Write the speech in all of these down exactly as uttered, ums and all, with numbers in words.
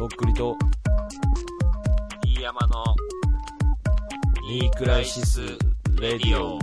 とっくりと飯山のニークライシスレディオ。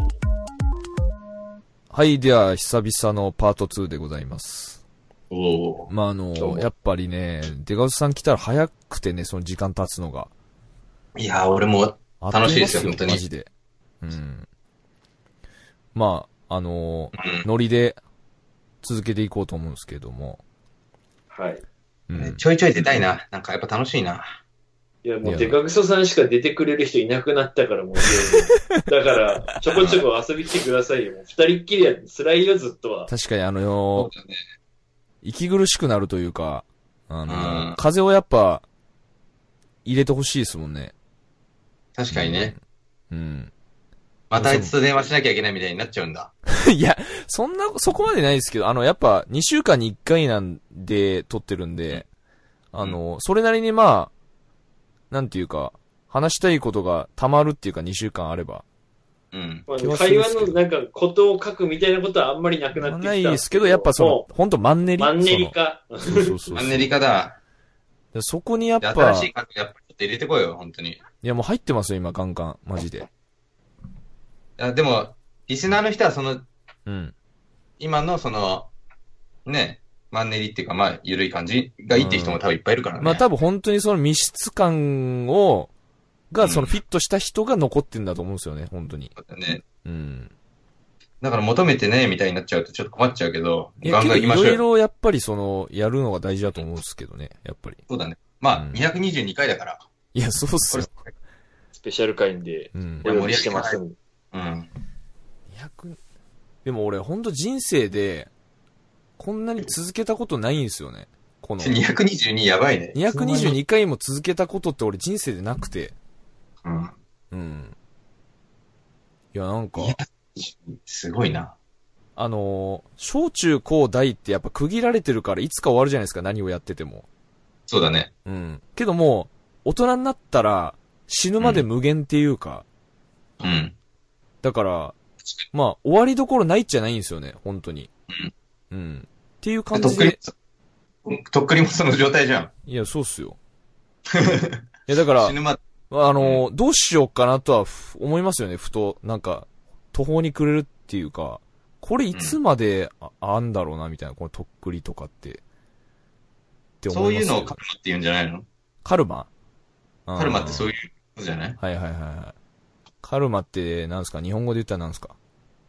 はい、では久々のパートツーでございます。 おー。 まああのやっぱりね、出川さん来たら早くてね、その時間経つのが。 いやー、俺も楽しいですよ、本当に。 マジで。うん。まああのーうん、 ノリで続けていこうと思うんですけども。 はい。 うん、 ちょいちょい出たいな。なんかやっぱ楽しいな。 いや、もうデカグソさんしか出てくれる人いなくなったからもう。だから、ちょこちょこ遊び来てくださいよ。もう二人っきりや辛いよ、ずっとは。 確かにあのーね、 息苦しくなるというか、あのーうん、 風をやっぱ入れてほしいですもんね。 確かにね。 うん。うんまたあいつと電話しなきゃいけないみたいになっちゃうんだ。 いや、そんな、そこまでないですけど、あの、やっぱ、にしゅうかんにいっかいなんで撮ってるんで、うん、あの、それなりにまあ、なんていうか、話したいことが溜まるっていうかにしゅうかんあれば。 うん。 まあ、会話のなんか、ことを書くみたいなことはあんまりなくなってきた。 ないですけど、やっぱその、ほんとマンネリ。 マンネリ化。 そうそうそうそう。 マンネリ化だ。 そこにやっぱ、 新しい角やっぱちょっと入れてこいよ、本当に。いやもう入ってますよ、今、ガンガン。マジで。 いや、でも、リスナーの人はその、 うん。 今のその、ね、マンネリっていうか、まあ、緩い感じがいいって人も多分いっぱいいるからね。 まあ多分本当にその密室感を、が、そのフィットした人が残ってんだと思うんですよね、本当に。 そうだね。 うん。 だから求めてね、みたいになっちゃうとちょっと困っちゃうけど、ガンガン行きましょうよ。 いろいろやっぱりその、やるのが大事だと思うんですけどね、やっぱり。 そうだね。まあ、 うん、 にひゃくにじゅうにかいだから。 いや、そうっすよ。 スペシャル回で、 うん。 お呼びしてます。うん。 にひゃく、でも俺ほんと人生で、こんなに続けたことないんですよね。この。 にひゃくにじゅうにやばいね。 にひゃくにじゅうにかいも続けたことって俺人生でなくて。 うん。 うん。いや、なんか。 すごいな。 あのー、小中高大ってやっぱ区切られてるからいつか終わるじゃないですか、何をやってても。 そうだね。 うん。けども、大人になったら死ぬまで無限っていうか。 うん。うん、 だから、まあ、終わりどころないっちゃないんですよね、本当に。 うん。 うん。っていう感じで。 とっくり、とっくりもその状態じゃん。 いや、そうっすよ。いや、だから、 死ぬまで。 あの、うん、どうしようかなとは思いますよね、ふと。なんか、途方に暮れるっていうか、これいつまで あ,、うん、あんだろうな、みたいな、このとっくりとかって。って思いますよ。 そういうのをカルマって言うんじゃないの？ カルマ？ カルマってそういうことじゃない？ はいはいはいはい。カルマって何すか？日本語で言ったら何すか？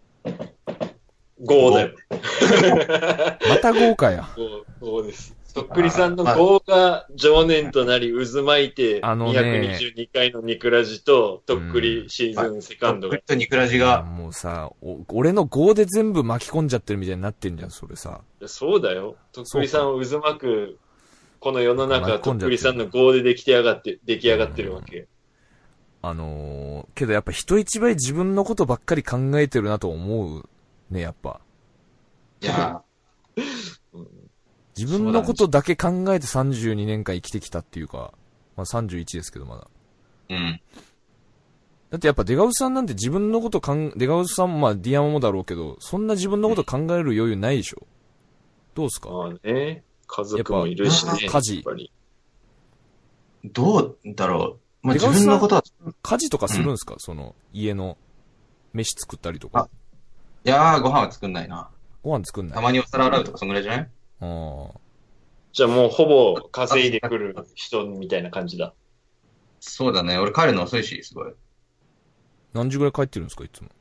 業だよ。 また業かや。 業です。とっくりさんの業が情念となり渦巻いて、 あのね、 にひゃくにじゅうにかいのニクラジと、とっくりシーズンセカンドが。 とっくりとニクラジが。 もうさ、俺の業で全部巻き込んじゃってるみたいになってんじゃん、それさ。 そうだよ。とっくりさんを渦巻く、この世の中、とっくりさんの業で出来上がって、出来上がってるわけ。 あのー、けどやっぱ人一倍自分のことばっかり考えてるなと思うね、やっぱ。 いや自分のことだけ考えてさんじゅうにねんかん生きてきたっていうか、まあさんじゅういちですけどまだ。 うん。 だってやっぱ出川さんなんて自分のことかん、出川さんもまあディアマもだろうけど、そんな自分のこと考える余裕ないでしょ。どうすか？ まあね。家族もいるしね。 家事。 どうだろう。まあ、自分のことは。 家事とかするんですか、うん、その、家の、飯作ったりとか。 いやー、ご飯は作んないな。 ご飯作んない。 たまにお皿洗うとかそんぐらいじゃない？ ああ。 じゃあもうほぼ稼いでくる人みたいな感じだ。 そうだね。俺帰るの遅いし、すごい。 何時ぐらい帰ってるんですか、いつも。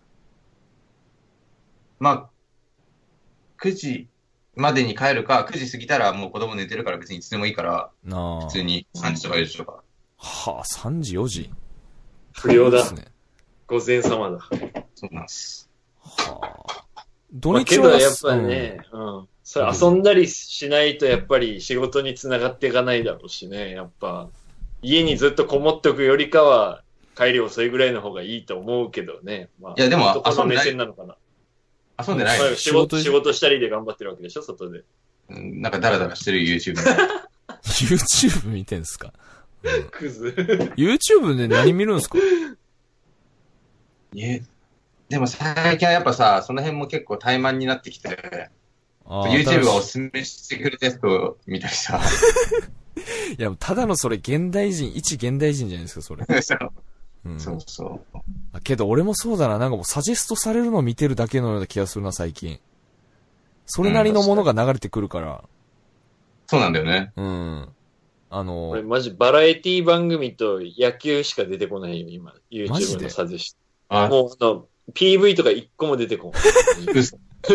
まあ、くじまでに帰るか、くじ過ぎたらもう子供寝てるから別にいつでもいいから、 あ普通にさんじとかよじとか。 はあ、さんじよじ。 不良だ。ね、午前様だ。 そうなんです。 はあ。土日は、まあ、けどやっぱね、うん、うん。それ遊んだりしないとやっぱり仕事につながっていかないだろうしね。やっぱ、家にずっとこもっておくよりかは、帰り遅いぐらいの方がいいと思うけどね。まあ、 いやでも、 男の目線なのかな。 遊んでない。 仕事、仕事したりで頑張ってるわけでしょ、外で。 うん、なんかダラダラしてる YouTube。 YouTube 見てんすか？ うん、クズ。 YouTube で何見るんすか？ え、でも最近はやっぱさ、その辺も結構怠慢になってきて、YouTube がおすすめしてくれたやつを見たりさ。 いや、ただのそれ現代人、一現代人じゃないですか、それ。 そううん、 そうそう。 あけど俺もそうだな、なんかもうサジェストされるのを見てるだけのような気がするな、最近。それなりのものが流れてくるから。 そうなんだよね。 うん。あの、 俺マジバラエティ番組と野球しか出てこないよ、今。 マジ YouTube でのサジェスあ、 ト。もうあの、ピーブイ とか一個も出てこん。 嘘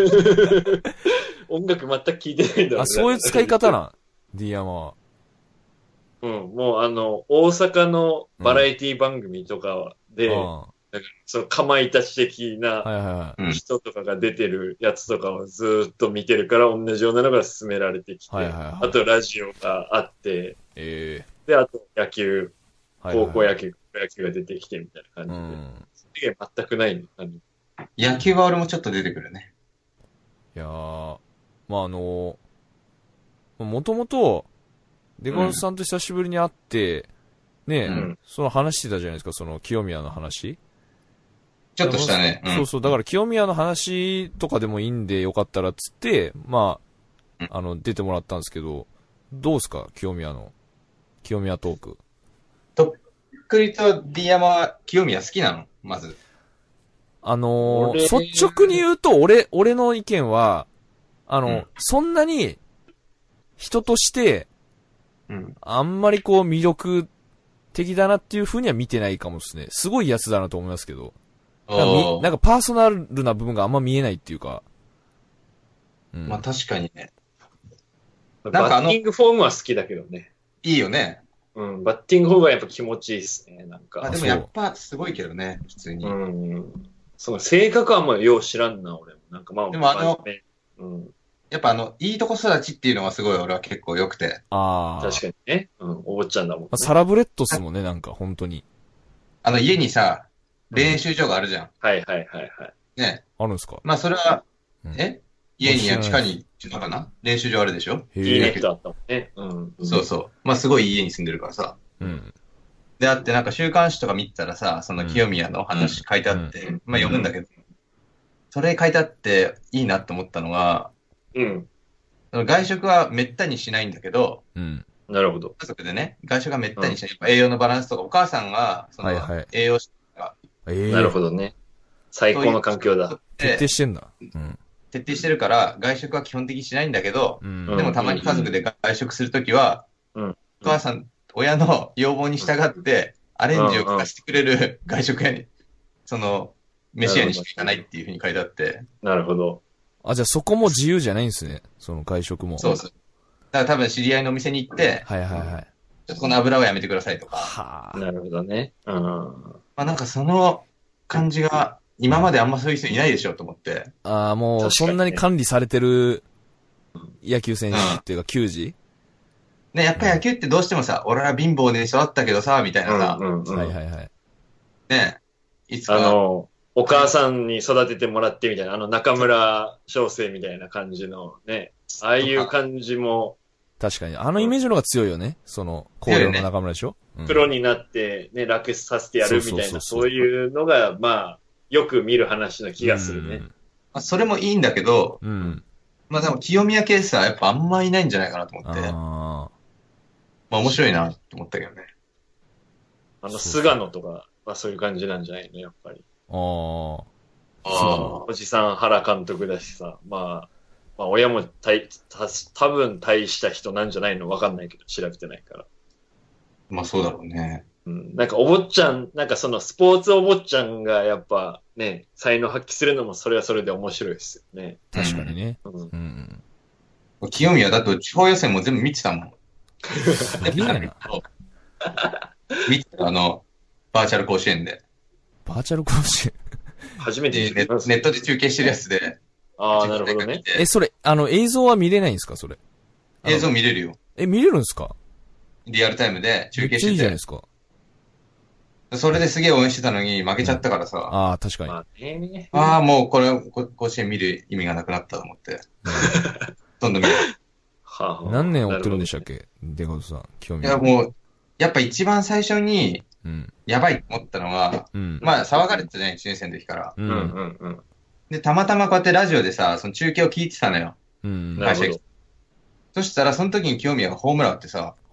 音楽全く聞いてないんだろあ、そういう使い方な、D 山は。 うん、もうあの、大阪のバラエティ番組とかで、 あなんかそのかまいたち的あ、 なはいはいはい。 うん人とかが出てるやつとかをずーっと見てるから、同じようなのが勧められてきて、 はいはいはいあとラジオがあって、 ええで、あと野球、 はいはい高校野球、高校野球が出てきてみたいなう感じで。 ん。 それ以外全くないの。あの野球は俺もちょっと出てくるね。 いやー、まああの、もともと、デカオスさんと久しぶりに会って、ね、 うんその話してたじゃないですか、その清宮の話。 ちょっとしたね。うん、 そうそう、だから清宮の話とかでもいいんでよかったらっつって、まあ、あの、出てもらったんですけど、どうすか清宮の、清宮トーク。 とっくりと D 山は清宮好きなのまず。 あのー、 俺率直に言うと、俺、俺の意見は、あの、 うんそんなに、人として、 うん。 あんまりこう魅力的だなっていう風には見てないかもですね。すごいやつだなと思いますけど。なんかみおーなんかパーソナルな部分があんま見えないっていうか。うん。 まあ確かにね。 バなんかあのッティングフォームは好きだけどね。 いいよね。 うん、バッティングフォームはやっぱ気持ちいいですね、なんか。 あでもやっぱすごいけどね、普通に。 うん。その性格はあんまよう知らんな、俺も。なんかまあ、 でもあの真面目うん。 やっぱあの、いいとこ育ちっていうのはすごい俺は結構良くて。 ああ。 確かにね。うん、お坊ちゃんだもん、ね。 サラブレッドっすもんね、なんか、本当に。 あの家にさ、練習場があるじゃん。 はいはいはいはい。 ね。 あるんですかまあそれは、 うんえ家に地下に、地下かな練習場あるでしょへいいネえ。 ットあったもんね。うん。 そうそう。まあすごい家に住んでるからさ。 うん。 であってなんか週刊誌とか見てたらさ、その清宮の話書いてあって、 うんまあ読むんだけど、それ書いてあっていいなと思ったのが、 うん。 その外食はめったにしないんだけど、 うん。 なるほど。 家族でね、外食はめったにしない。やっぱ栄養のバランスとか、お母さんが、その、 はいはい栄養士とか、 ええ。 なるほどね。最高の環境だ。 徹底でしてんだ。うん。 徹底してるから、外食は基本的にしないんだけど、 うん。 うんでもたまに家族で外食するときは、 うんお母さん、親の要望に従って、アレンジを聞かせてくれる外食屋に、その、飯屋にしか行かないっていうふうに書いてあって、 なるほど。 あ、じゃあそこも自由じゃないんですね。その外食も。 そうそう。だから多分知り合いのお店に行って、 はいはいはい。 ちょっとこの油はやめてくださいとか、 はあ。 なるほどね。うん。 まあなんかその感じが、今まであんまそういう人いないでしょと思って、 ああ、もう、 確かにねそんなに管理されてる野球選手っていうか、球児ね、やっぱり野球ってどうしてもさ、俺は貧乏で育ったけどさ、みたいなさ、 うんうんうん。 はいはいはい。 ね、いつあか、 の、お母さんに育ててもらってみたいな、あの中村翔成みたいな感じのね、ああいう感じも、 確かに。あのイメージの方が強いよね。その、広陵の中村でしょ、うんプロになってね、楽させてやるみたいな、 そうそうそうそうそういうのが、まあ、よく見る話な気がするね。 まあ、それもいいんだけど、 うん。うん。 まあでも清宮ケースはやっぱあんまいないんじゃないかなと思って、まああ面白いなと思ったけどね。 あの、 そう菅野とかはそういう感じなんじゃないの、やっぱり。 あ。ああ。 あおじさん原監督だしさ、まあ、まあ親もたいた多分大した人なんじゃないのわかんないけど、調べてないから。 まあそうだろうね。 うん、なんかお坊ちゃん、なんかそのスポーツお坊ちゃんがやっぱね、才能発揮するのもそれはそれで面白いですよね。 確かにね。 うん、 うん。 清宮だと地方予選も全部見てたもん。 すげえな。 見てた、あの、バーチャル甲子園で。 バーチャル甲子園。 初めてでネ聞きますネットで中継してるやつで、 ああ、なるほどね。 え、それ、あの、映像は見れないんですかそれ。あの映像見れるよ。 え、見れるんですかリアルタイムで中めっちゃい継してて。 いじゃないですか。 それですげえ応援してたのに負けちゃったからさ、 ああ、確かに。 まあね。 ああ、もうこれ、こ甲子園見る意味がなくなったと思って。どんどん見る。 はあはあ何年追ってるんでしたっなるけデカドさん。興いや、 味ある。 もう、やっぱ一番最初に、 うん。 やばいと思ったのが、 うん。 まあ、騒がれてたね、いちねん生の時から。 うほど。うんん。 うんうん。 で、たまたまこうやってラジオでさ、その中継を聞いてたのよ。 うん。 なるほど。 そしたら、その時に清宮がホームラン打ってさ、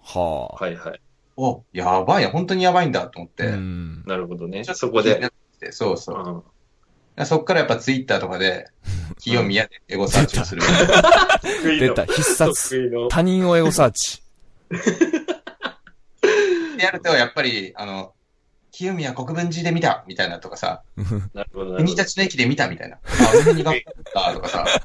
はあ。 はいはい。 お、やばい、本当にやばいんだと思っうて。 ん。 なるほどね。 ちょっとそこで。 気になってそうそうう。 ん。 そっからやっぱツイッターとかで、清宮でエゴサーチをする。 得意の出た、必殺。 得意の。 他人をエゴサーチ。 でやると、やっぱり、あの、清宮国分寺で見たみたいなとかさ、 なるほどなるほど。 国立の駅で見たみたいな。あ、あの辺に頑張ったとかさ、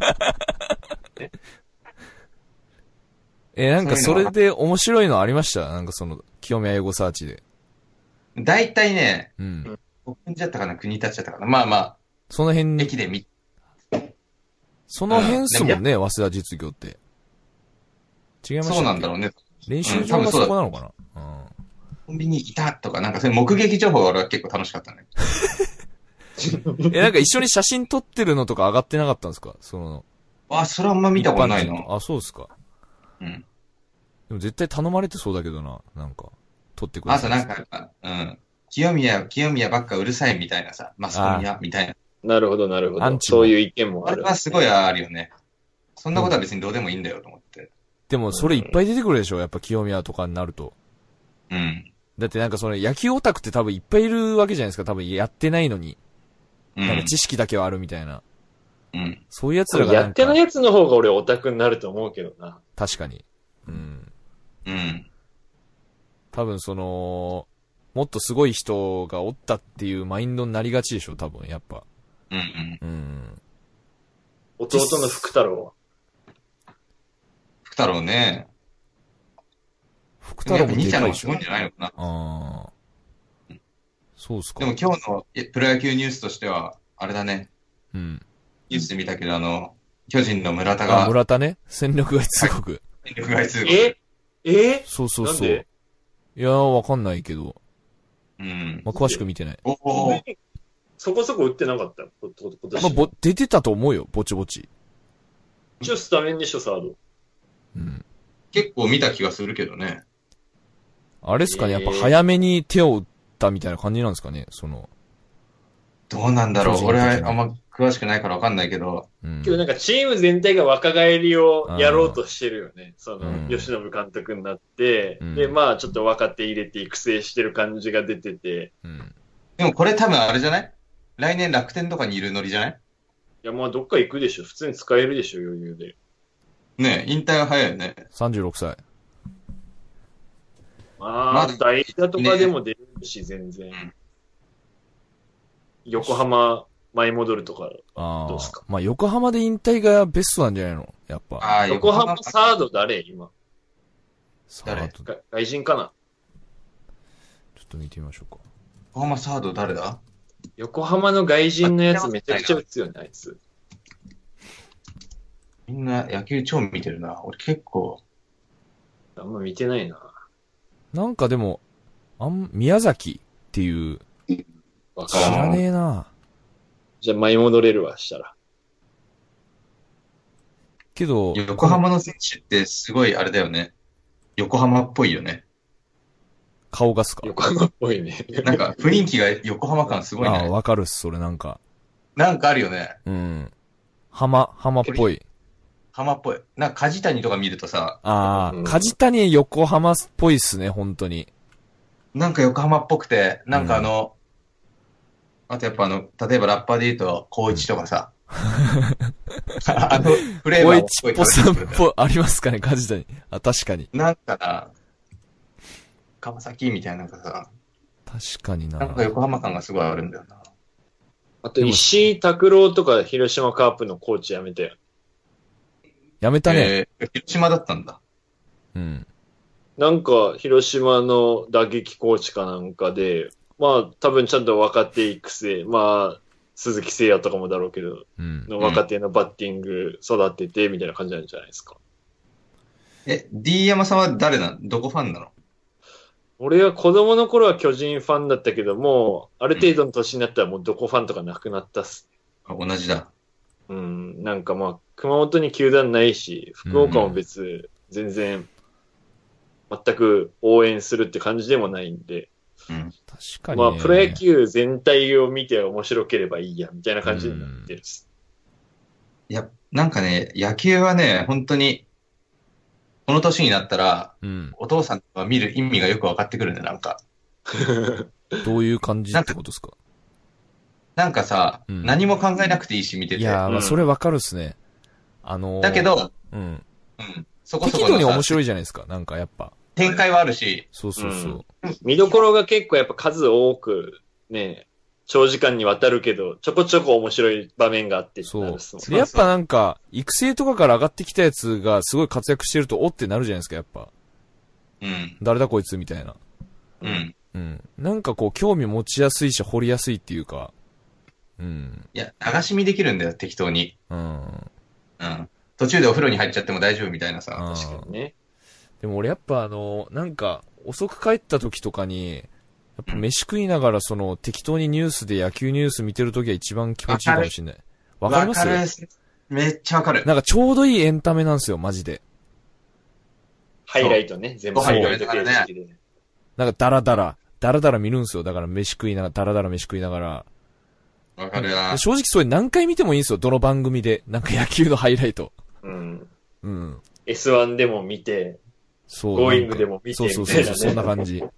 え、なんかそそういうのれで面白いのありましたなんかその、清宮エゴサーチで。 大体ね、 うん。 国分寺だったかな、国立だったかな。まあまあ、 その辺、 駅で見、 その辺っすもんね、早稲田実業って。違いましたっけそうなんだろうね。 練習場がそこなのかな、うんコンビニいたとか、なんかそういう目撃情報が俺は結構楽しかったね。 え、なんか一緒に写真撮ってるのとか上がってなかったんですかその、 あ、それあんま見たことないの。 一般人とあ、そうですか。 うん。 でも絶対頼まれてそうだけどな、なんか、撮ってくだあさい。 となんか、うん。清宮、清宮ばっかうるさいみたいなさ、マスコミや、みたいな。 なるほどなるほど。 アンチもそういう意見もある。 あれはすごいあるよね。そんなことは別にどうでもいいんだよと思って。 でもそれいっぱい出てくるでしょやっぱ清宮とかになると。 うん。 だってなんかその野球オタクって多分いっぱいいるわけじゃないですか。多分やってないのに。 うん。 なんか知識だけはあるみたいな。 うん。 そういう奴らがなんか。 やってないやつの方が俺オタクになると思うけどな。 確かに。うん。 うん。 多分その、もっとすごい人がおったっていうマインドになりがちでしょ多分、やっぱ。 うんうん。 うん。 弟の福太郎は。 福太郎ね。 福でもやっぱ太郎もで兄ちゃんの方がかいでしょすごいんじゃないのかな。 ああ。そうっすか。 でも今日のえプロ野球ニュースとしては、あれだね。 うん。 ニュースで見たけど、あの、巨人の村田あ、 が、 村田ね。戦力外通告。 戦力外通告。 ええそうそうそう。 なんでいやー、わかんないけど。 うん。 まあ、詳しく見てない。 おお。 そこそこ打ってなかったここ今年。 まあ、ぼ、出てたと思うよ、ぼちぼち。 一応スタメンでしょ、サード。 うん。 結構見た気がするけどね。 あれっすかね、やっぱえー早めに手を打ったみたいな感じなんですかね、その。 どうなんだろう。俺巨人的にはあんま詳しくないからわかんないけど。 うんけ。どなんかチーム全体が若返りをやろうとしてるよね。その、 うん吉信監督になって、 うんで、まあちょっと若手入れて育成してる感じが出てて、 うん。 でもこれ多分あれじゃない？来年楽天とかにいるノリじゃない？ いやまあどっか行くでしょ。普通に使えるでしょ、余裕で。 ねえ、引退は早いよね。 さんじゅうろくさい。 まあ、 まだ代打とかでも出るし、全然。 ん横浜、舞い戻るとか。 ああどうっすか。 まあ、横浜で引退がベストなんじゃないのやっぱ。 ああ、 横浜サード誰今。 誰さあ、ちょっが外人かなと見てみましょうか。 横浜サード誰だ？ 横浜の外人のやつめちゃくちゃ打つよね、あいつ。 みんな野球超見てるな。俺結構。 あんま見てないな。 なんかでも、あん、宮崎っていう、知わからん。 らねえな。 じゃあ舞い戻れるわ、したら。 けど、 横浜の選手ってすごいあれだよね。横浜っぽいよね。 顔がっすか横浜っぽいね。 なんか雰囲気が横浜感すごいああ、 ね。 わかるっす、それなんか。 なんかあるよね。 うん。浜、浜っぽい。 浜っぽい。なんか梶谷とか見るとさ、 ああ、 うん梶谷横浜っぽいっすね、本当に。 なんか横浜っぽくて、なんかあの、あとやっぱあの、例えばラッパーで言うと、高一とかさ、あの、フレーバーおいをすごいちっぽさんっ食べてくるんだよ。 ぽ、ありますかね、梶谷。あ、確かに。 なんかな、川崎みたいななんかさ、 確かにな。 なんか横浜感がすごいあるんだよな。 あと、石井拓郎とか広島カープのコーチ辞めたよ。 やめたね。 えー、広島だったんだ。 うん。 なんか、広島の打撃コーチかなんかで、まあ、多分ちゃんと若手育成、まあ、鈴木誠也とかもだろうけど、 うん。 の若手のバッティング育てて、みたいな感じなんじゃないですか。 え、D 山さんは誰なの？どこファンなの？ 俺は子供の頃は巨人ファンだったけども、ある程度の年になったらもうどこファンとかなくなったっす。 あ同じだ。 うん、なんかまあ、熊本に球団ないし、福岡も別、全然、全く応援するって感じでもないんで、 うん。 確かに、ね。 まあ、プロ野球全体を見て面白ければいいや、みたいな感じになってるっす。 いや、なんかね、野球はね、本当に、 この年になったら、 うん。 お父さんとか見る意味がよく分かってくるね、なんか。 どういう感じってことですか？ なんかさ、 うん何も考えなくていいし、見てて。 いやー、まあ、 うんそれわかるっすね。あのー、 だけど、 うん。 うん。そこそ適このさ度に面白いじゃないですか。なんかやっぱ。 展開はあるし、 そうそうそう。 見どころが結構やっぱ数多く、ね、長時間にわたるけど、ちょこちょこ面白い場面があってってそうなるっすもん。 で、やっぱなんか、育成とかから上がってきたやつがすごい活躍してると、おってなるじゃないですか、やっぱ。 うん。 誰だこいつみたいな。 うん。 うん。なんかこう、興味持ちやすいし、掘りやすいっていうか。うん。 いや、流し見できるんだよ、適当に。 うん。 うん。途中でお風呂に入っちゃっても大丈夫みたいなさ。 あー確かにね。 でも俺やっぱあの、なんか、遅く帰った時とかに、やっぱ飯食いながらその、適当にニュースで野球ニュース見てる時は一番気持ちいいかもしれない。わかりますわかる。めっちゃわかる。 なんかちょうどいいエンタメなんですよ、マジで。 ハイライトね。全部ハイライト形式で。 なんかダラダラ、ダラダラ見るんですよ。だから飯食いながら、ダラダラ飯食いながら。 わかるな。 正直それ何回見てもいいんですよ、どの番組で。なんか野球のハイライト。 うん。 うん。 エスワン でも見て、 そう。 ゴーイングでも見てそうそうみたいなねそうそう、そんな感じ。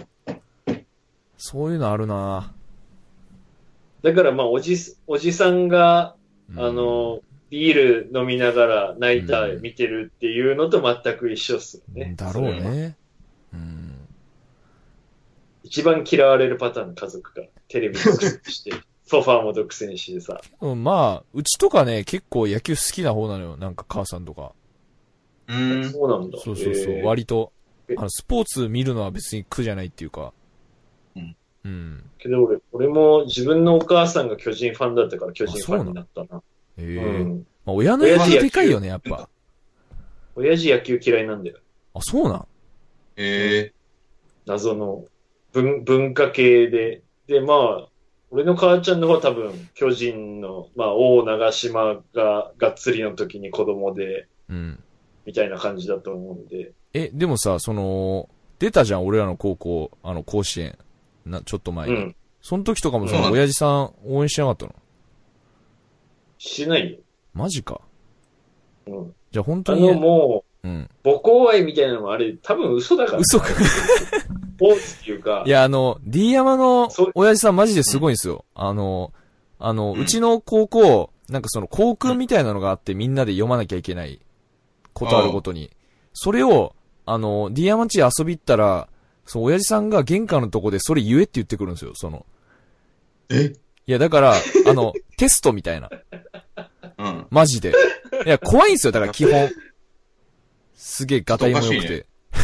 そういうのあるなだからまあ、おじ、おじさんが、 うんあの、ビール飲みながらナイター見てるっていうのと全く一緒っすよね。 だろうそれは。 ね。うん。 一番嫌われるパターンの家族がテレビ独占して、ソファーも独占してさ。 うんまあ、うちとかね、結構野球好きな方なのよ。なんか母さんとか。 うーん。 そうなんだ。 そうそうそう。 へー割とえ。 あの、スポーツ見るのは別に苦じゃないっていうか。 うん。 うん。 けど俺、俺も自分のお母さんが巨人ファンだったから巨人ファンになったな。 ええうん。 まあ、親の影響でかいよね、やっぱ。 親父野球嫌いなんだよ。 あ、そうなんえ謎の文文化系で。で、まあ、俺の母ちゃんの方は多分、巨人の、まあ、王長島ががっつりの時に子供で、 うん。 みたいな感じだと思うんで。 え、でもさ、その、出たじゃん、俺らの高校、あの、甲子園。な、ちょっと前に。 うん。 その時とかもさ、 そうなんだ親父さん応援してなかったの？ しないよ。 マジか。 うん。 じゃあ本当あに、 の、もうん。 う、母校愛みたいなのもあれ、多分嘘だから。 嘘か。 スポーツっていうか。 いや、あの、D 山のそう親父さんマジですごいんですよ。あの、あの、 うんうちの高校、なんかその校訓みたいなのがあってみんなで読まなきゃいけないことあるごとに。それを、あの、D 山んち遊び行ったら、そう、親父さんが玄関のとこでそれ言えって言ってくるんですよ、その。 えいや、だから、あの、テストみたいな。 うん。 マジで。いや、怖いんですよ、だから基本。すげえガタイも良くて。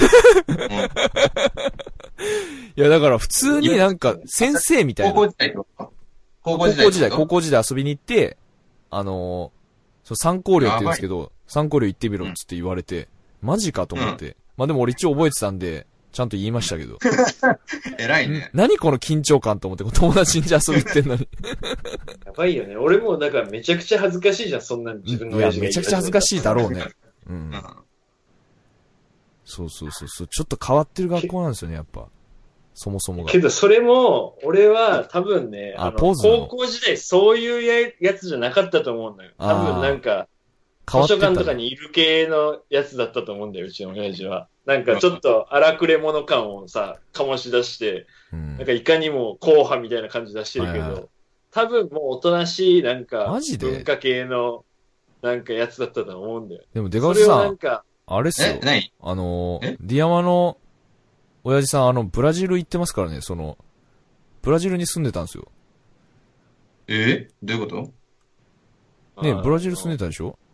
いや、だから普通になんか、先生みたいな。 高校時代ってこと高高校時代、 校時代ってこと。 高校時代遊びに行って、あのー、そう、参考料って言うんですけど、参考料行ってみろっつって言われて、マジかと思って。まあでも俺一応覚えてたんで、ちゃんと言いましたけど。 偉いね。 何この緊張感と思って、友達ん家遊び行ってんのに。 やばいよね。俺も、だからめちゃくちゃ恥ずかしいじゃん、そんな自分のいや、 親父がめちゃくちゃ恥ずかい。 しいだろうね。ううんん。。 そうそうそうそう。ちょっと変わってる学校なんですよね、やっぱ。そもそもが。 けど、それも、俺は多分ね、 ああのポーズなの高校時代そういうややつじゃなかったと思うんだよ。多分なんか、図書変わってた館とかにいる系のやつだったと思うんだよ、うちの親父は。なんかちょっと荒くれ者感をさ、醸し出して、 うんなんかいかにも硬派みたいな感じ出してるけはいはいど、多分もうおとなしい、なんかマジで文化系の、なんかやつだったと思うんだよ。 でも、出それを川さん、 なんか、 あれっすよえ、。何あのえ、 ディアマの、親父さん、あの、ブラジル行ってますからね、その、ブラジルに住んでたんですよ。 えどういうことね、 あのブラジル住んでたでしょ？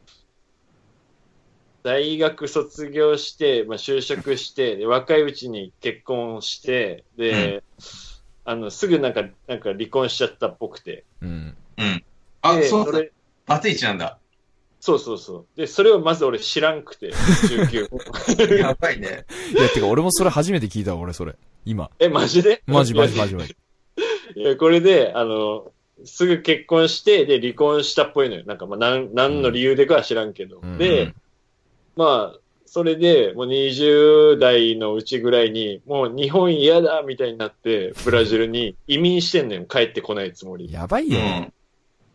大学卒業して、まあ、就職して、で若いうちに結婚して、で、あの、すぐなんか、なんか離婚しちゃったっぽくて。 うん。 うん。あ、 でそうだ。 それバツイチなんだ。 そうそうそう。で、それをまず俺知らんくて、じゅうきゅう。 やばいね。 いや、てか俺もそれ初めて聞いたわ、俺それ。今。 え、マジでマジマジマジマジ。 いや、これで、あの、すぐ結婚して、で、離婚したっぽいのよ。なんか、まあ、なん、なんの理由でかは知らんけど。 うんで、 うんまあ、それで、もうにじゅう代のうちぐらいに、もう日本嫌だみたいになって、ブラジルに移民してんのよ。帰ってこないつもり。 やばいうよね。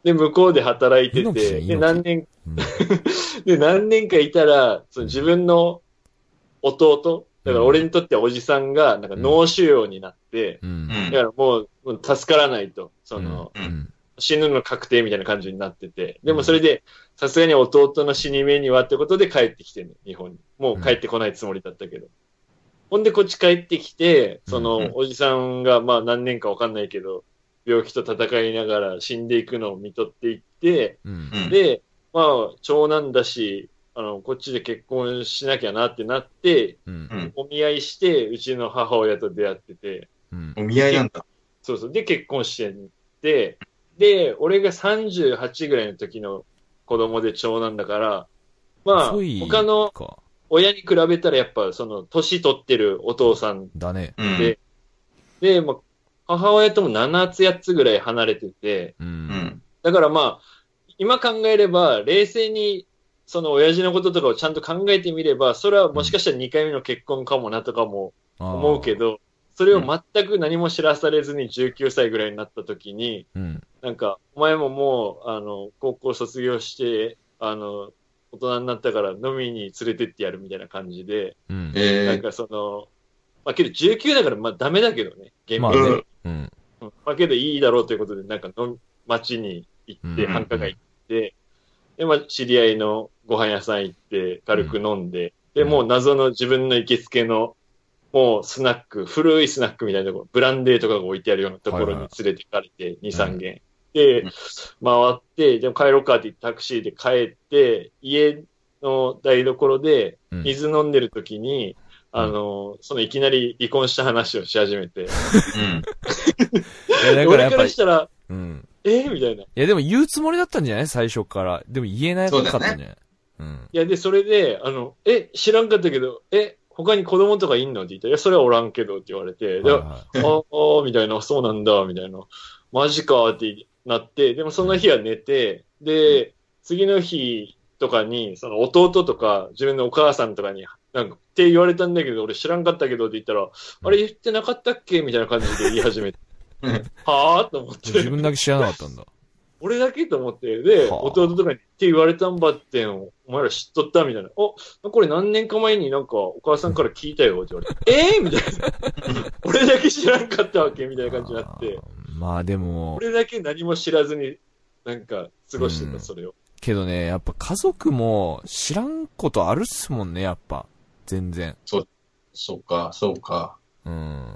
で、向こうで働いて猪木て、で、 猪木何年、 うんで、何年かいたら、その自分の弟、だから俺にとってはおじさんが、なんか脳腫瘍になって、 う。 うんん。 だからもう、もう助からないと、その、 うんうん。 死ぬの確定みたいな感じになってて、でもそれで、さすがに弟の死に目にはってことで帰ってきてるの、日本に。もう帰ってこないつもりだったけど。ほんでこっち帰ってきて、そうんの、おじさんが、まあ何年かわかんないけど、病気と戦いながら死んでいくのを見とっていって、 うん。 うん。 で、まあ、長男だし、あの、こっちで結婚しなきゃなってなって、 うん。 うん。 お見合いして、うちの母親と出会ってて、 うん。 お見合いなんだ。 そうそう。で、結婚してんで、で、俺がさんじゅうはちぐらいの時の子供で長男だから、まあ、 遅い他のか。 親に比べたらやっぱその、年取ってるお父さんだね。 うん。 で、で、まあ、母親ともななつ、やっつぐらい離れてて、 う。 うんん。 だからまあ、今考えれば、冷静に、その親父のこととかをちゃんと考えてみれば、それはもしかしたらにかいめの結婚かもなとかも思うけど、それを全く何も知らされずにじゅうきゅうさいぐらいになった時に、 あー。うん。 なんか、お前ももう、あの、高校卒業して、あの、大人になったから飲みに連れてってやるみたいな感じで、 うん。 なんえかその、まあけどじゅうきゅうだからまあダメだけどね、厳まあ密に。 ね。うん。 うんまあけどいいだろうということで、なんかの街に行って、 うん繁華街行って、で、まあ知り合いのご飯屋さん行って、軽く飲んで、で、 うんもう謎の自分の行きつけの、もうスナック、古いスナックみたいなところ、ブランデーとかが置いてあるようなところに連れて行かれて、に、さん軒。でうん、 回って、でも帰ろうかって言ってタクシーで帰って、家の台所でうん水飲んでる時に、あの、そのいきなり離婚した話をし始めて、 うん。 いや、だからや俺っぱり、 からしたら、 うん。 えみたいな。いいや、でも言うつもりだったんじゃない最初から。でも言えなかったんじゃないうん。 や、で、それで、あの、え、知らんかったけど、え、他に子供とかいんのって言ったら、いや、それはおらんけどって言われて、で、あはいはあ、みたいな、そうなんだ、みたいな。マジかってなって、でもその日は寝て、で、次の日とかに、その弟とか、自分のお母さんとかに、なんか、って言われたんだけど、俺知らんかったけどって言ったら、あれ言ってなかったっけみたいな感じで言い始めて、はぁと思っい。自て、 分だけ知らなかったんだ。 俺だけと思って、で、 はあ弟とかにって言われたんばってん、お前ら知っとったみたいな。お、これ何年か前になんかお母さんから聞いたよって言われて、えーみたいな。俺だけ知らんかったわけみたいな感じになって、 あーまあでも、 俺だけ何も知らずに、なんか過ごしてうんた、それを。 けどね、やっぱ家族も知らんことあるっすもんね、やっぱ。全然。 そうか、そうか。 うん。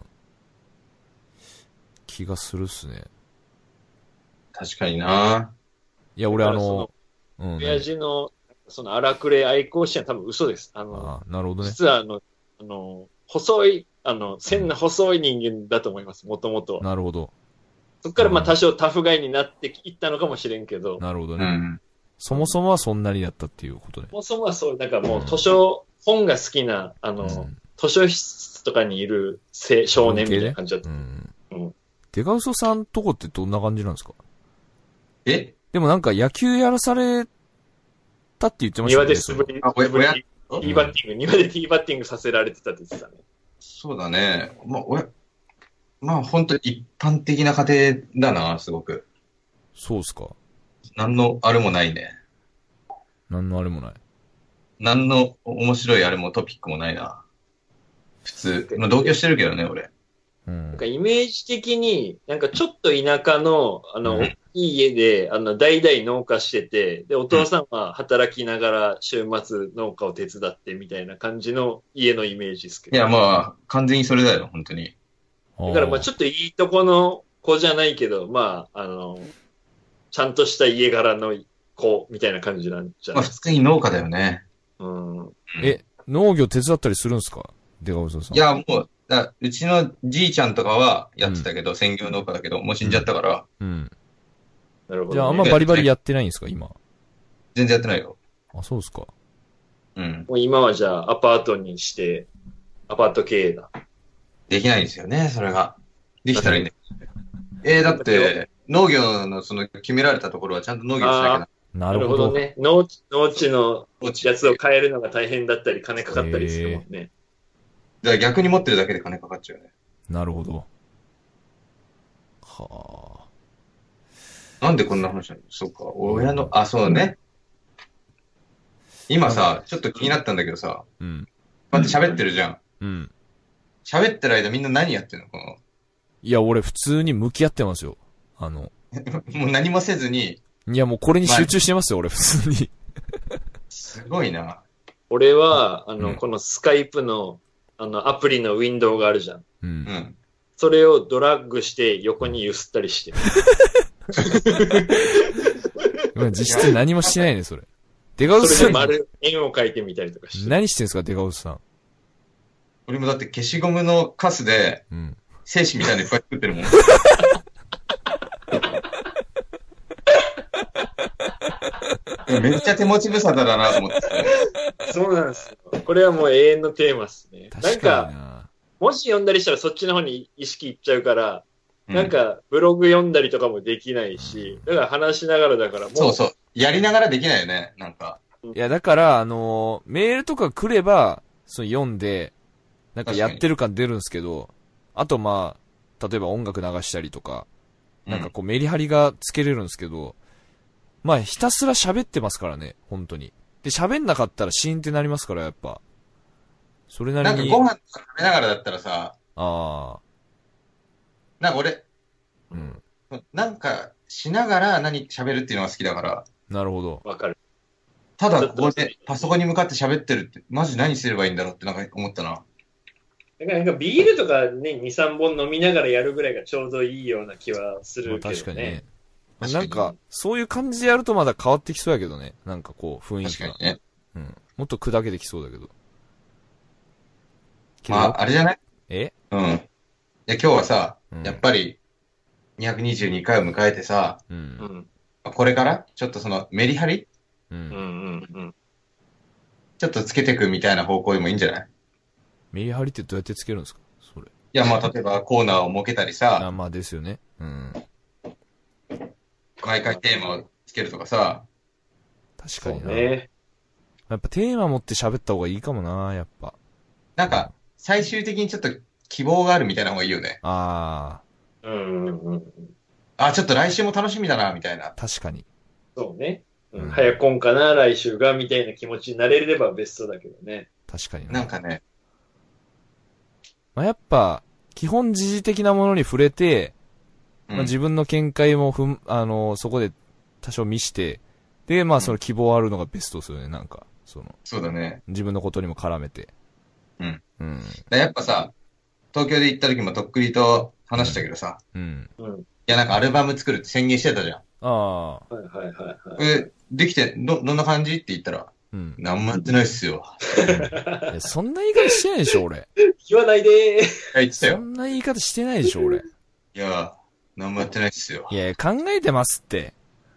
気がするっすね。 確かにな。 いや、俺あだからその、うん。 親父の、その荒くれ愛好心は多分嘘です。あの、 ああ、なるほどね。 実はあの、あの、細い、あの、線の細い人間だと思います、もともとは。 なるほど。 そっからまあうん多少タフガイになっていったのかもしれんけど、 なるほどね。 うん。 そもそもはそんなにだったっていうことね。 そもそもはそう、なんかもう図書、本が好きな、あの、 うん図書室とかにいる青少年みたいな感じだった。 うん。 うんデカウソさんとこってどんな感じなんですか？ えでもなんか野球やらされたって言ってました庭よね。 で素振り、 あ素振り親ティーバッティング、庭でティーバッティングさせられてたって言ってたね。 そうだね。まあ、俺、まあ、本当に一般的な家庭だな、すごく。 そうっすか。 何のあれもないね。 なんのあれもない。 何の面白いあれもトピックもないな。普通。まあ、同居してるけどね、俺。 うんなんか。イメージ的に、なんかちょっと田舎の、あの、 うん大きい家で、あの、代々農家してて、で、お父さんは働きながら週末農家を手伝ってみたいな感じの家のイメージですけど。 いや、まあ、完全にそれだよ、本当に。 だからまあちょっといいとこの子じゃないけど、まあ、あの、ちゃんとした家柄の子みたいな感じなんじゃまあ、 ない普通に農家だよね。 うん。 え、農業手伝ったりするんすか？デカウソさん。 いや、もう、だうちのじいちゃんとかはやってたけど、専業農家だけど、もう死んじゃったから、 うん。 なるほど、ね。 じゃああんまバリバリやってないんですか、今。 全然やってないよ。 あ、そうっすか。 うん。 もう今はじゃあアパートにして、アパート経営だ。 できないんですよね、それが。できたらいいね。えー、だって、農業のその決められたところはちゃんと農業しなきゃな。 なるほど。 ね。農地、農地のやつを変えるのが大変だったり、金かかったりするもんね。 だから逆に持ってるだけで金かかっちゃうよね。 なるほど。はあ。 なんでこんな話なの？そうか、親の、あ、そうね。今さ、ちょっと気になったんだけどさ、 うん。 こうやって喋ってるじゃん。 うん。 喋ってる間みんな何やってんの？この、 いや、俺普通に向き合ってますよ。あの、 もう何もせずに、 いやもうこれに集中してますよ、俺普通に。 すごいな。 俺は、あの、 うんこのスカイプの、あの、アプリのウィンドウがあるじゃん。 う。 うんん。 それをドラッグして横に揺すったりしてる。 今実質何もしてないね、それ。デカウスさん、 それで丸、円を描いてみたりとかしてる。 何してんすか、デカウスさん。 俺もだって消しゴムのカスで、 うん。 精子みたいなのいっぱい作ってるもん。めっちゃ手持ち無沙汰だなと思って。 そうなんですよ。これはもう永遠のテーマっすね。なん確かにか、 な。 もし読んだりしたらそっちの方に意識いっちゃうから、 うなん、かブログ読んだりとかもできないし、だから話しながらだからもう、 そうそう。やりながらできないよね、なんか。 いや、だから、あのーメールとか来れば、その読んで、なんかやってる感出るんですけど、あとまあ、例えば音楽流したりとか、なんかこうメリハリがつけれるんですけど、まあひたすら喋ってますからね、本当に。で、喋んなかったらシーンってなりますから、やっぱ。それなりに。 なんかご飯とか食べながらだったらさ、 ああ、 なんか俺、 うん。 なんかしながら何喋るっていうのが好きだから、 なるほど。 わかる。 ただここでパソコンに向かって喋ってるって、マジ何すればいいんだろうってなんか思ったな。 だからなんかビールとかね、に、さんぼん飲みながらやるぐらいがちょうどいいような気はすまあるけどね。 確かにね。 確かになんか、そういう感じでやるとまだ変わってきそうやけどね。なんかこう、雰囲気が。 確かにね。 うん。もっと砕けてきそうだけど。けどまあ、あれじゃない？ えうん。いや、今日はさ、 うんやっぱりにひゃくにじゅうにかいを迎えてさ、 う。 うんん。 これからちょっとそのメリハリう。 うんんうんうん。 ちょっとつけていくみたいな方向でもいいんじゃない？ メリハリってどうやってつけるんですかそれ。 いや、まあ、例えばコーナーを設けたりあ、 さ、 まあですよね。うん。 毎回テーマをつけるとかさ、 そう確かにな。 ね。 やっぱテーマ持って喋った方がいいかもな、やっぱ。 なんか、最終的にちょっと希望があるみたいな方がいいよね。 あうんうんうん。 あ、ちょっと来週も楽しみだな、みたいな。 ー、確かに。 そうね。ううんん、早こんかな、来週が、みたいな気持ちになれればベストだけどね。 確かにな。 なんかね、 まあ、やっぱ、基本時事的なものに触れて、 うんまあ、自分の見解もふん、あの、そこで多少見して、で、まあその希望あるのがベストですよね、なんか。その、 そうだね。 自分のことにも絡めて。 うん。 うん。 でやっぱさ、東京で行った時もとっくりと話したけどさ、 うん。 うん。 いや、なんかアルバム作るって宣言してたじゃん。 ああ。 はいはいはいはい。 え、できて、ど、どんな感じって言ったら、 うん。 なんもやってないっすよ。 いやそんな言い方してないでしょ、俺。 言わないでー。 いや、言ってたそよ。 んな言い方してないでしょ、俺。 いや、なんもやってないっすよ。 いや、考えてますって。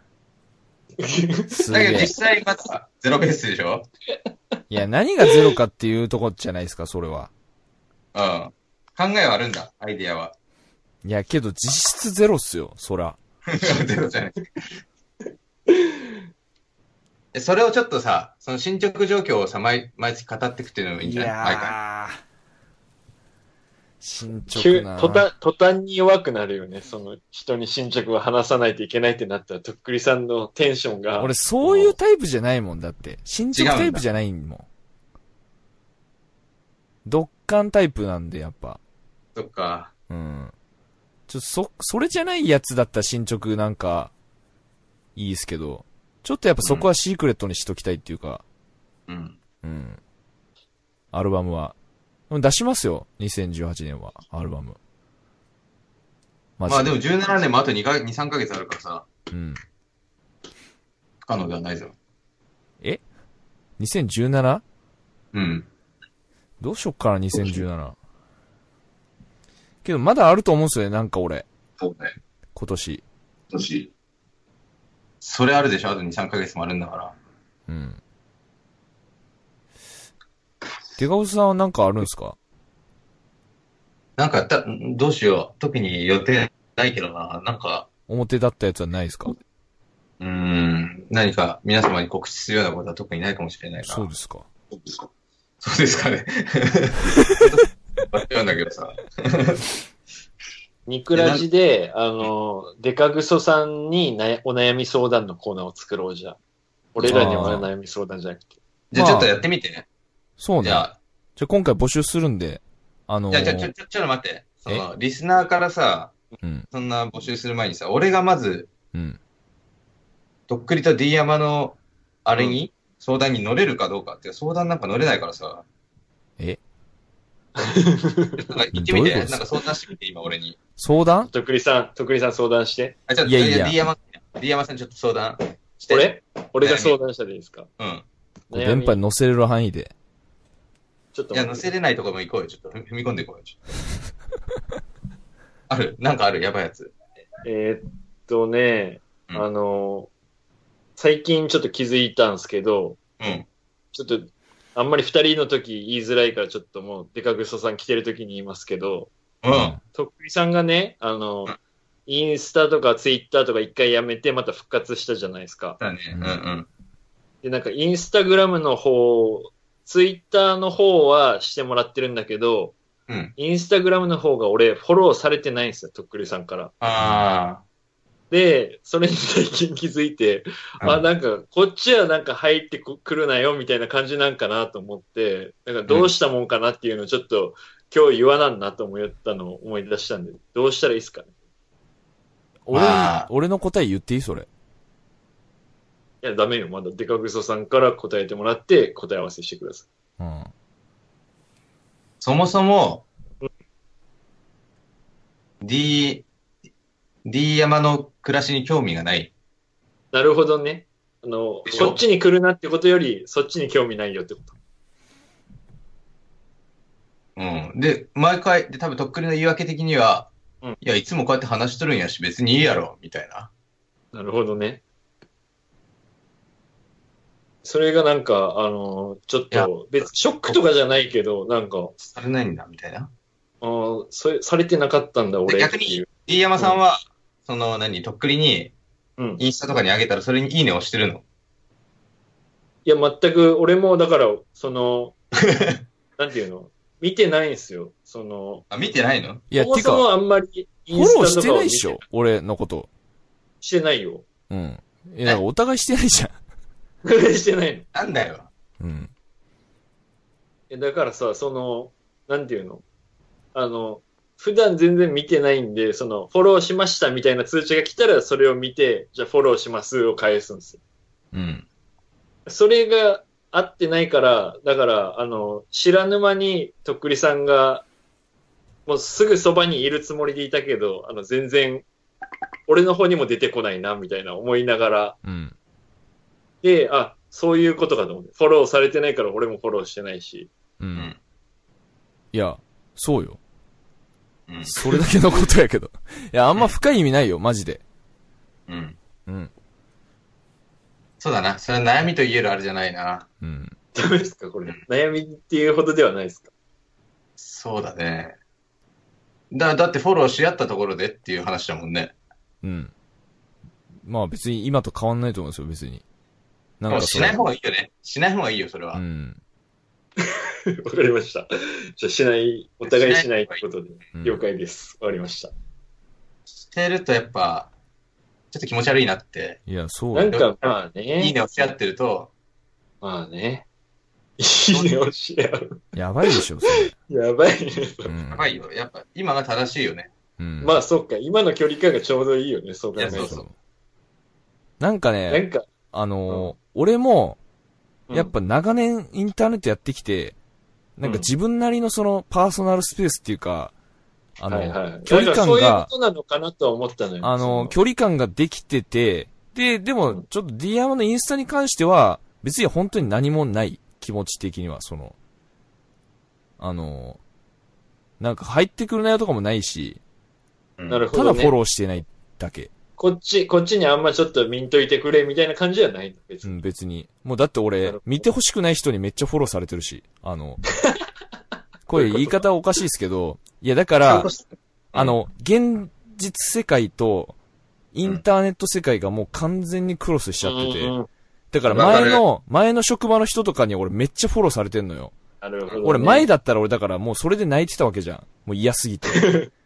すげえだけど実。際まだゼロベースでしょ？ いや、何がゼロかっていうとこじゃないですか、それは。 うん。考えはあるんだ、アイディアは。 いや、けど実質ゼロっすよ、そら。 ゼロじゃない。えそれをちょっとさ、その進捗状況をさ、毎、毎月語っていくっていうのもいいんいじゃない？毎回。 やー。進急捗な途端、途端に弱くなるよね。その人に進捗を話さないといけないってなったら、とっくりさんのテンションが。 俺そういうタイプじゃないもんだって。進捗タイプじゃないもん。ドッカンタイプなんで、やっぱ。 そっか。 うん。ちょ、そ、それじゃないやつだったら進捗なんか、いいですけど、ちょっとやっぱそこはシークレットにしときたいっていうか、 うん。 うん。アルバムは。でも出しますよ。にせんじゅうはちねんは、アルバム。マジまあでもじゅうななねんもあとにか、に、さんかげつあるからさ、 うん。 不可能ではないぞ。 え ?にせんじゅうなな? うん。 どうしよっかな、にせんじゅうなな。けどまだあると思うんすよね、なんか俺。 そうね。 今年。 年。それあるでしょ？あとに、さんかげつもあるんだから。 うん。デカオスさんはなんかあるんすか？ なんか、た、どうしよう。特に予定ないけどな。なんか、 表だったやつはないですか？ うーん、何か皆様に告知するようなことは特にないかもしれないから。 そうですか。 そうですか。そうですかね。わかんだけどさ。 ニクラジで、あの、デカグソさんになお悩み相談のコーナーを作ろうじゃん。俺らにはお悩み相談じゃなくて。 じゃあちょっとやってみてね。 そうね。 じゃあ、 じゃあ今回募集するんで、あのー、 じゃあちょ、ちょ、ちょ、ちょっと待って。その、リスナーからさ、 うん。 そんな募集する前にさ、俺がまず、 うん。 とっくりと D 山の、あれに、相談に乗れるかどうかって、相談なんか乗れないからさ。 えなんか言ってみて。 どういうことですかなんか相談してみて、今俺に。 相談とっくりさん、とっくりさん相談して。 あ、ちょっと、 いやいや D 山、D 山さんちょっと相談して。 俺俺が相談したでいいですか？ うん。 電波に乗せれる範囲で。 ちょっと。 いや、乗せれないとこも行こうよ。ちょっと踏み込んでいこうよ。ちょっとあるなんかあるやばいやつ。 えー、っとね、 うん、 あの、最近ちょっと気づいたんですけど、 うん。 ちょっと、あんまり二人の時言いづらいからちょっともうデカグソさん来てる時に言いますけど、 うん。 とっくりさんがね、あの、うん、インスタとかツイッターとか一回やめてまた復活したじゃないですか。 だね。うんうん。 で、なんかインスタグラムの方、ツイッターの方はしてもらってるんだけど、 うん。 インスタグラムの方が俺フォローされてないんですよ、とっくりさんから。 ああ。 で、それに最近気づいて、うん、あ、なんか、こっちはなんか入ってくるなよみたいな感じなんかなと思って、なんかどうしたもんかなっていうのをちょっと、今日言わなんなと思ったのを思い出したんで、どうしたらいいですかね。 俺、俺の答え言っていいそれ。 いや、ダメよ。まだデカグソさんから答えてもらって答え合わせしてください。 うん。 そもそも、D、D 山の暮らしに興味がない。 なるほどね。あの、こっちに来るなってことより、そっちに興味ないよってこと。 うん。で、毎回、で、多分とっくりの言い訳的には、うん、いや、いつもこうやって話しとるんやし、別にいいやろ、みたいな。 なるほどね。それがなんか、あの、ちょっと、別、ショックとかじゃないけど、なんか。 されないんだ、みたいな。 ああ、それ、されてなかったんだ、俺。 逆に、D 山さんは、うん、その、何、とっくりに、インスタとかに上げたら、それにいいねをしてるの？ いや、全く、俺も、だから、その、なんていうの見てないんですよ。その。 あ、見てないの？ いや、 そもそもあんまりインスタとかフォローしてないでしょ俺のこと。 してないよ。 うん。いや、お互いしてないじゃん。 してないの。 なんだよ。 うん。 だからさ、その、なんていうのあの、普段全然見てないんで、その、フォローしましたみたいな通知が来たら、それを見て、じゃあフォローしますを返すんですよ。 うん。 それが合ってないから、だから、あの、知らぬ間に、とっくりさんが、もうすぐそばにいるつもりでいたけど、あの、全然、俺の方にも出てこないな、みたいな思いながら、 うん。 で、あ、そういうことかと思って。フォローされてないから俺もフォローしてないし。 うん。いや、そうよ。 うん。 それだけのことやけど。いや、あんま深い意味ないよ、マジで。 うん。 うん。 そうだな。それは悩みと言えるあれじゃないな。 うん。 ダメですかこれ。悩みっていうほどではないですか？ そうだね。だ、だってフォローし合ったところでっていう話だもんね。 うん。まあ別に今と変わんないと思うんですよ、別に。 なんかしない方がいいよね。しない方がいいよ、それは。 うん。 わかりました。じゃあしない、お互いしないってことで、了解です。わ、うん、かりました。 してるとやっぱ、ちょっと気持ち悪いなって。 いや、そうなんかまあね。 いいねをし合ってると。 まあね。いいねをし合う。 やばいでしょ、それ。やばいね、 うん。やばいよ。やっぱ今が正しいよね。 うん。 まあそっか。今の距離感がちょうどいいよね、そう考えると。そうそう。 なんかね、 なんか、 あのーうん、俺も、やっぱ長年インターネットやってきて、うん、なんか自分なりのそのパーソナルスペースっていうか、あの、はいはい、距離感が、 そういうことなのかなとは思ったのよ。 あの、距離感ができてて、で、でも、ちょっと D 山のインスタに関しては、別に本当に何もない、気持ち的には、その、あの、なんか入ってくるなよとかもないし、 なるほど、ね、 ただフォローしてないだけ。 こっち、こっちにあんまちょっと見んといてくれみたいな感じじゃないの別に。 うん、別に。もうだって俺、見てほしくない人にめっちゃフォローされてるし、あの、これ言い方おかしいですけど、いやだから、あの、現実世界とインターネット世界がもう完全にクロスしちゃってて、うん、だから前の、前の職場の人とかに俺めっちゃフォローされてんのよ。 なるほど、ね。 俺前だったら俺だからもうそれで泣いてたわけじゃん。もう嫌すぎて。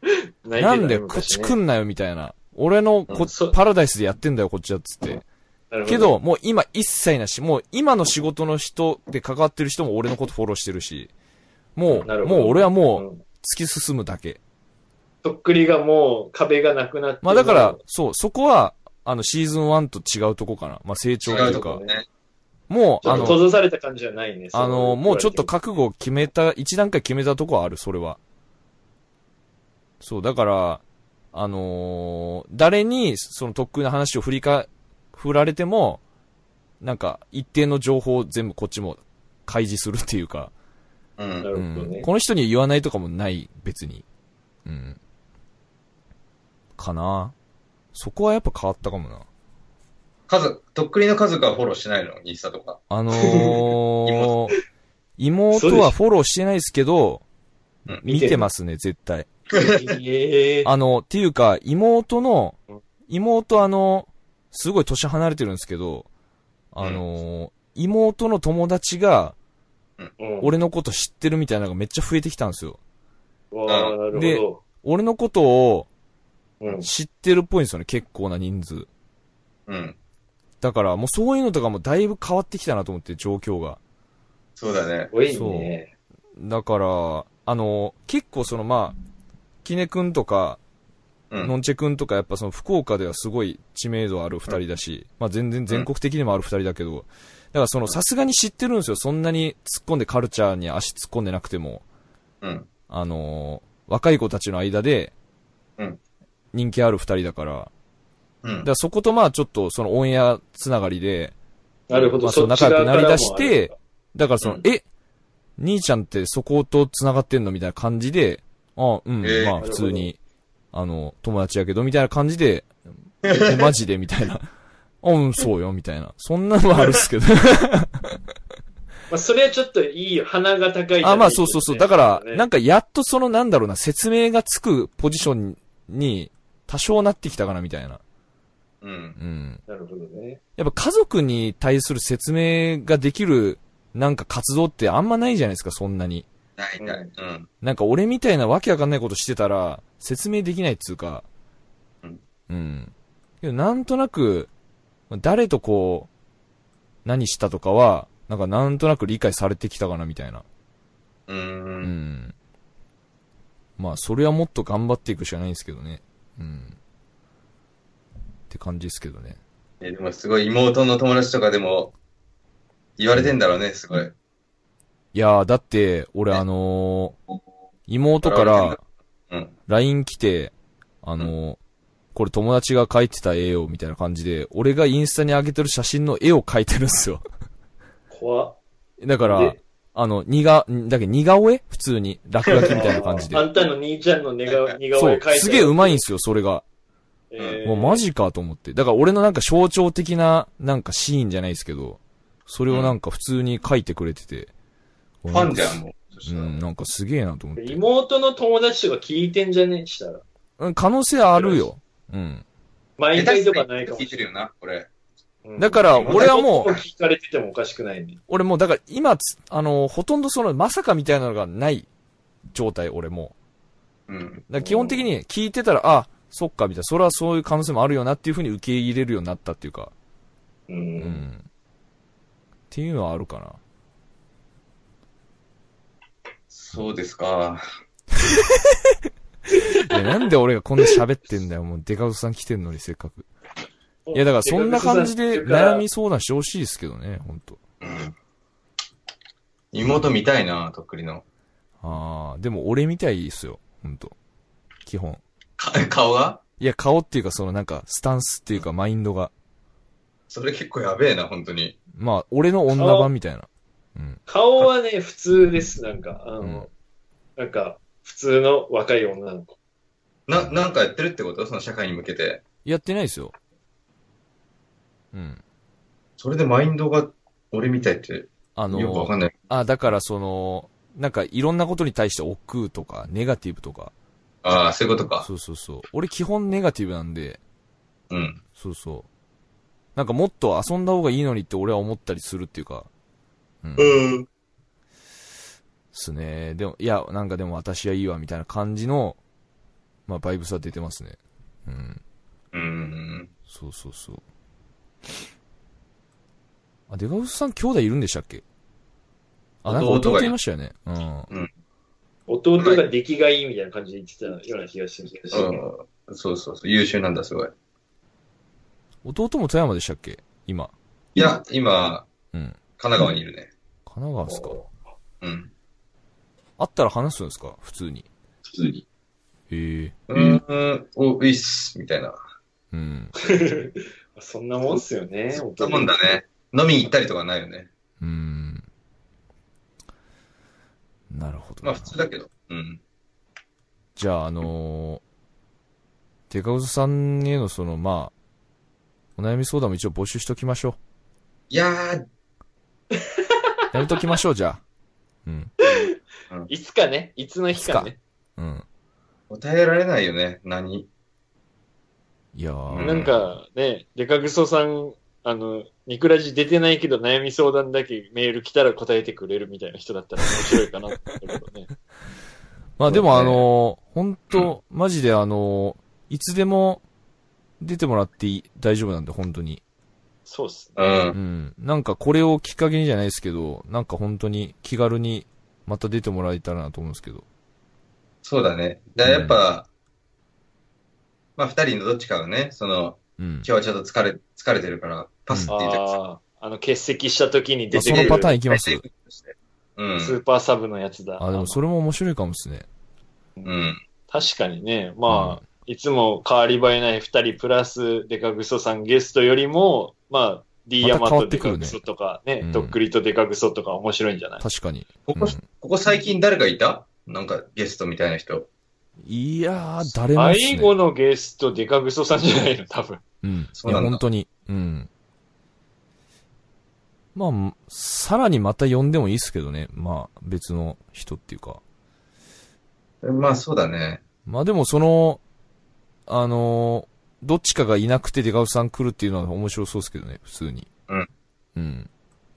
泣いてたねなんでこっち来んなよみたいな。俺のこ、 うんパラダイスでやってんだよこっちはっつって。 なるほけど、もう今一切なし、もう今の仕事の人で関わってる人も俺のことフォローしてるし、もう、 なるほどもう俺はもううん突き進むだけ。 とっくりがもう壁がなくなって。 まあだから、そう、そこは、あのシーズンワンと違うとこかな。まあ成長と違いううか。 とこね。 もう、 ちょっとあの、 閉ざされた感じじゃないね。 あの、もうちょっとか、 覚悟を決めた、一段階決めたとこはある、それは。そう、だから、あのー誰に、そのとっくりの話を振りか、振られても、なんか、一定の情報を全部こっちも開示するっていうか、 うん。 なるほどね。 うん、この人には言わないとかもない、別に。うん。かな。そこはやっぱ変わったかもな。 家族、とっくりの家族はフォローしないのインスタとか。 あのー、妹はフォローしてないですけど、 うん見てますね、絶対。 ええあの、っていうか、妹のうん、 妹あの、すごい年離れてるんですけど、あのー、妹の友達が、 うん、 俺のこと知ってるみたいなのがめっちゃ増えてきたんですよ。 わあ、なるでほど。 俺のことをうん。 知ってるっぽいんですよね、結構な人数。 うん。 だから、もうそういうのとかもだいぶ変わってきたなと思って、状況が。 そうだね。 すごいね。 だから、あの、結構そのまあ、キネ君とか、 うん。 のんちぇ君とかやっぱその福岡ではすごい知名度ある二人だし、まあ全然全国的にもある二人だけど、だからそのさすがに知ってるんですよ。そんなに突っ込んでカルチャーに足突っ込んでなくても、 うん。 あのー若い子たちの間でうん、 人気ある二人だから、 うん。 だからそことまあちょっとそのオンエアつながりで、 なるほど。 まあそうそっち側仲良くなりだしからもあるて、だからその、 うんえ、兄ちゃんってそこと繋がってんのみたいな感じで、あうん、 えーまあ普通に、あの、友達やけど、みたいな感じで、えマジでみたいな。うん、そうよ、みたいな。そんなのはあるっすけど。 まあ、それはちょっといいよ。鼻が高いじゃないけどね。 あ、まあそうそうそう。だから、 ねなんかやっとそのなんだろうな、説明がつくポジションに多少なってきたかな、みたいな。 うん。 うん。 なるほどね。 やっぱ家族に対する説明ができる、なんか活動ってあんまないじゃないですか、そんなに。 ないない。うん。 なんか俺みたいなわけわかんないことしてたら、説明できないっつうか。 うん。 うん。けどなんとなく、誰とこう、何したとかは、なんかなんとなく理解されてきたかなみたいな。 うー。 うんん。まあ、それはもっと頑張っていくしかないんですけどね。うん。って感じですけどね。 え、でもすごい妹の友達とかでも言われてんだろうね、すごい。 いやー、だって、俺ねあのー、妹からうん。 ライン 来て、あのー、これ友達が描いてた絵をみたいな感じで、俺がインスタに上げてる写真の絵を描いてるんですよ。 怖っ。 だからで、 あの、似が、だけど似顔絵普通に。落書きみたいな感じで。 あんたの兄ちゃんの寝顔似顔そう絵描いてある。 すげえ上手いんすよ、それが。 えーもうマジかと思って。だから俺のなんか象徴的な、なんかシーンじゃないですけど、それをなんか普通に描いてくれてて。 ファンじゃん、もう。そしたらうん、なんかすげえなと思って。 妹の友達とか聞いてんじゃねえしたら。 うん、可能性あるよ。うん。 毎回とかないかも聞いてるよな、これ。 うんだから俺はもう聞かれててもおかしくないね。 俺もうだから今つ、あの、ほとんどそのまさかみたいなのがない状態、俺も。 うん。 だから基本的に聞いてたら、あ、そっか、みたいな。それはそういう可能性もあるよなっていう風に受け入れるようになったっていうか。 う。 うんん。っていうのはあるかな。 そうですか。 いや、なんで俺がこんな喋ってんだよ。もうデカウスさん来てんのにせっかく。いや、だからそんな感じで悩み相談してほしいですけどね、ほんと。 うん。妹見たいな、とっくりの。 あー、でも俺みたいですよ、ほんと。基本。 か顔がいや、顔っていうかそのなんか、スタンスっていうかマインドが。 それ結構やべえな、本当に。 まあ、俺の女版みたいな。うん。 顔はね、普通です、なんか。あの、 うんなんか、普通の若い女の子。 な、なんかやってるってことその社会に向けて。 やってないですよ。うん。 それでマインドが俺みたいって、 あのよくわかんない。 あ、だからその、なんかいろんなことに対して億劫とか、ネガティブとか。 ああ、そういうことか。 そうそうそう。俺基本ネガティブなんで、 うん。 そうそう。なんかもっと遊んだ方がいいのにって俺は思ったりするっていうか。うん。 うん。 すね。でも、いや、なんかでも私はいいわみたいな感じのまあ、バイブスは出てますね。うん。 うん。 そうそうそう。あ、デカウスさん兄弟いるんでしたっけ？あ、なんか弟いましたよね。うん。うん。 弟が出来がいいみたいな感じで言ってたような気がする。 うん。そうそうそう。優秀なんだ、すごい。 弟も富山でしたっけ？今。 いや、今、 うん。 神奈川にいるね。 神奈川ですか？ うん。 会ったら話すんですか？普通に。 普通に。 へえ。 うーん、お、ういっす、みたいな。 うん。 そんなもんっすよね。 そんなもんだね。飲みに行ったりとかないよね。 うん。なるほど。 まあ普通だけど。うん。 じゃあ、あのー、デカウズさんへのその、まあ、お悩み相談も一応募集しときましょう。 いやー。 やめときましょう、じゃあ。うん。 いつかね、いつの日かね。 うん。 答えられないよね、何。 いやー。 なんかね、デカグソさん、あの、ニクラジ出てないけど悩み相談だけメール来たら答えてくれるみたいな人だったら面白いかなって思うけどね。 まあでもあのー、本当マジであのー、いつでも出てもらっていい大丈夫なんで、本当に。 そうっすね。うん。 うん。なんかこれをきっかけにじゃないですけど、なんか本当に気軽にまた出てもらえたらなと思うんですけど。 そうだね。だやっぱ、うん、まあ二人のどっちかがね、その、うん、今日はちょっと疲れ、疲れてるから、パスって言って、うん、 ああ、あの、欠席した時に出てくる。 そのパターンいきます。 うん。スーパーサブのやつだ。 あ、でもそれも面白いかもですね。 うん。 確かにね、まあ、うん、いつも変わり映えない二人プラスデカグソさんゲストよりも、まあ、D ヤマとデカグソとかね、とっくりとデカグソとか面白いんじゃない？ 確かに。 ここ、うん、ここ最近誰かいた？なんかゲストみたいな人。 いやー、誰もっすね。 最後のゲストデカグソさんじゃないの、多分。 うん。いや、本当に。うん。まあ、さらにまた呼んでもいいですけどね。まあ、別の人っていうか。 まあ、そうだね。 まあでもその、あのー、どっちかがいなくてデカウさん来るっていうのは面白そうですけどね、普通に。 うん。 うん。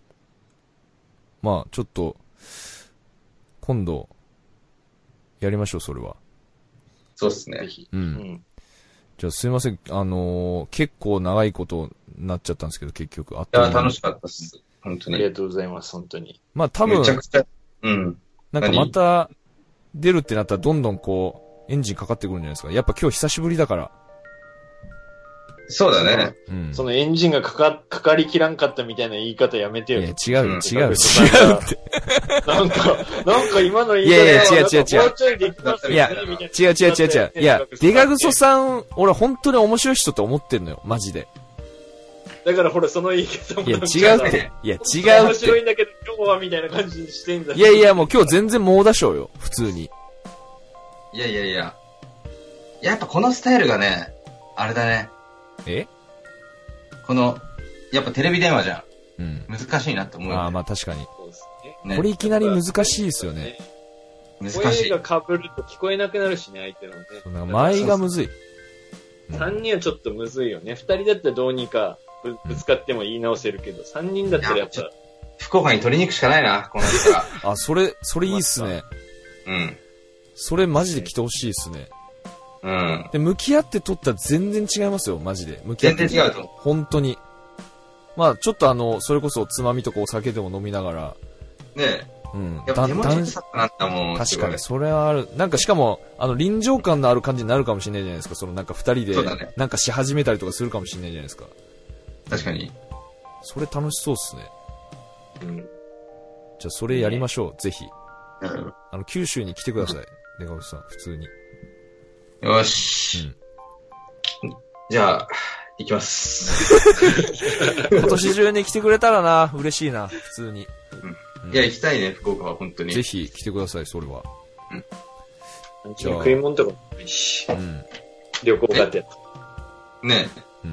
まあ、ちょっと、今度、やりましょう、それは。 そうっすね。 ぜひ。 うん。うん、じゃあすいません、あのー、結構長いことになっちゃったんですけど、結局。 あっという間に。いや、楽しかったっす。本当に。 ありがとうございます、本当に。 まあ多分、 めちゃくちゃ、うん。 なんかまた、出るってなったらどんどんこう、エンジンかかってくるんじゃないですか。やっぱ今日久しぶりだから。 そうだね。 うん、そのエンジンがかか、かかりきらんかったみたいな言い方やめてよ。 いや、違うよ、違うよ、違うって。 なんか、なんか今の言い方いやいや、違う違う違う。 もうちょいできますいや、違う違う違う違う。いや、デカグソさん、俺本当に面白い人って思ってんのよ、マジで。 だからほら、その言い方も。 いや、違うって。いや、違うって。 面白いんだけど、今日はみたいな感じにしてんだ。 いやいや、もう今日全然猛打賞よ、普通に。 いやいやいや。やっぱこのスタイルがね、あれだね。 え？ この、やっぱテレビ電話じゃん。うん。 難しいなって思う、ね。 ああ、まあ確かに。 そうですね。これいきなり難しいですよね。 難しい。 声が被ると聞こえなくなるしね、相手のね。 そうなんか前がむずい。 三人はちょっとむずいよね。二人だったらどうにかぶぶつかっても言い直せるけど、三人だったらやっぱ。 福岡に取りに行くしかないな、この人が。 あ、それ、それいいっすね。 うん。 それマジで来てほしいっすね。 うん。 で、向き合って撮ったら全然違いますよ、マジで。向き合って。 全然違うと。 本当に。まあ、ちょっとあの、それこそつまみとかお酒でも飲みながら。 ねえ。 うん。 やっぱ手持ちさくなったもん。 確かに、それはある。なんかしかも、あの、臨場感のある感じになるかもしれないじゃないですか。そのなんか二人で、ね、なんかし始めたりとかするかもしれないじゃないですか。 確かに。 それ楽しそうっすね。 うん。 じゃあ、それやりましょう、ね、ぜひ。 うん。 あの、九州に来てください。デカウスさん、普通に。 よし。うん。じゃあ、行きます。 今年中に来てくれたらな、嬉しいな、普通に。 うん、いや、行きたいね、福岡は、本当に。 ぜひ来てください、それは。 うん。じゃあ、食い物とかもいいし。うん。旅行がてら。 ねえ。うん。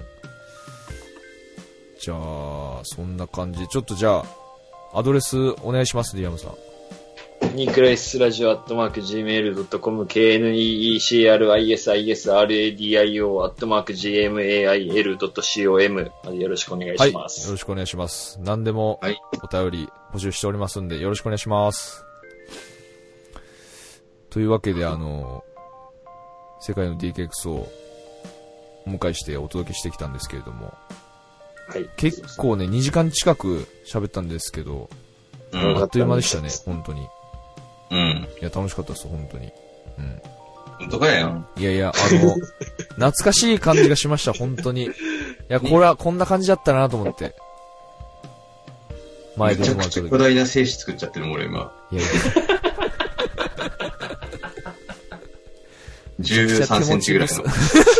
じゃあ、そんな感じ。ちょっとじゃあ、アドレスお願いします、ディアムさん。 ニークライスラジオアットマーク ジーメールドットコム ケーエヌイーイーシーアールアイエスアイエスアールエーディーアイオー アットマーク ジーエムエーアイエルドットコム までよろしくお願いします。 はい、よろしくお願いします。何でもお便り募集しておりますんでよろしくお願いします。というわけであの世界の ディーケーエックス をお迎えしてお届けしてきたんですけれども、 はい。 結構ね、にじかん近く喋ったんですけど、 うん。 あっという間でしたね、本当に。 うん。 いや、楽しかったです、本当に。うん。 本当かやん。 いやいや、あの、懐かしい感じがしました、本当に。いや、これはこんな感じだったなと思って。前めちゃくちゃ巨大な精子作っちゃってるもん、俺今。 いやいや。 じゅうさんセンチぐらいの。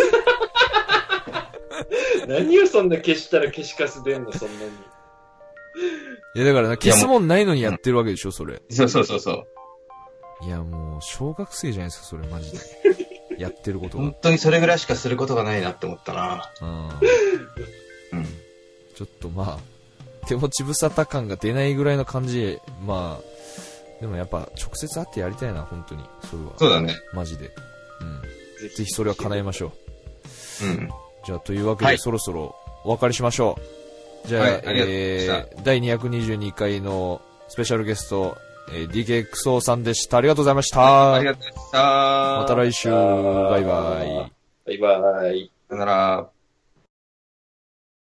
何をそんな消したら消しカス出んの、そんなに。 いや、だからな、消すもんないのにやってるわけでしょ、それ。 そうそうそうそう。 いや、もう、小学生じゃないですか、それ、マジで。やってることが。 本当にそれぐらいしかすることがないなって思ったな。 うん。 うん。 ちょっとまあ、手持ち無沙汰感が出ないぐらいの感じ、まあ、でもやっぱ、直接会ってやりたいな、本当に。それは。 そうだね。 マジで。うん。ぜひそれは叶えましょう。うん。 じゃあ、というわけで、はい、そろそろお別れしましょう。じゃあ、はい、あえー、だいにひゃくにじゅうにかいのスペシャルゲスト、えー、ディーケーエックスオー さんでした。ありがとうございました。 ありがとうございました。 また来週。バイバイ。 バイバイ。 さよなら。